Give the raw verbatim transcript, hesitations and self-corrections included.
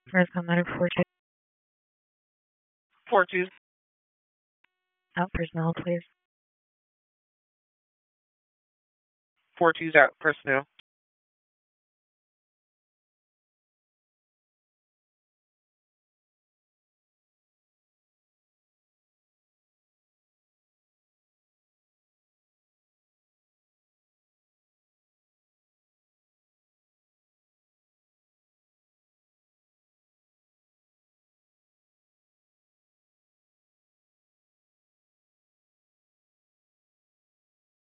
First on matter four two. Four two. Out personnel, please. Four two's out personnel.